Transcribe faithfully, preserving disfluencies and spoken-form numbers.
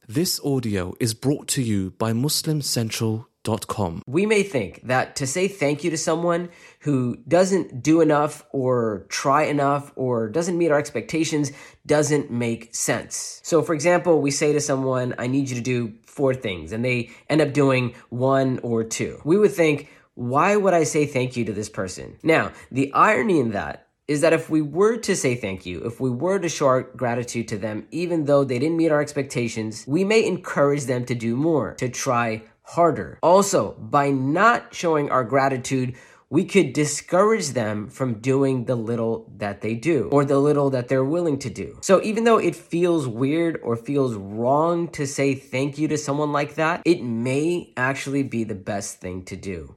This audio is brought to you by muslim central dot com. We may think that to say thank you to someone who doesn't do enough or try enough or doesn't meet our expectations doesn't make sense. So for example, we say to someone, I need you to do four things, and they end up doing one or two. We would think, why would I say thank you to this person? Now, the irony in that is that if we were to say thank you, if we were to show our gratitude to them, even though they didn't meet our expectations, we may encourage them to do more, to try harder. Also, by not showing our gratitude, we could discourage them from doing the little that they do or the little that they're willing to do. So even though it feels weird or feels wrong to say thank you to someone like that, it may actually be the best thing to do.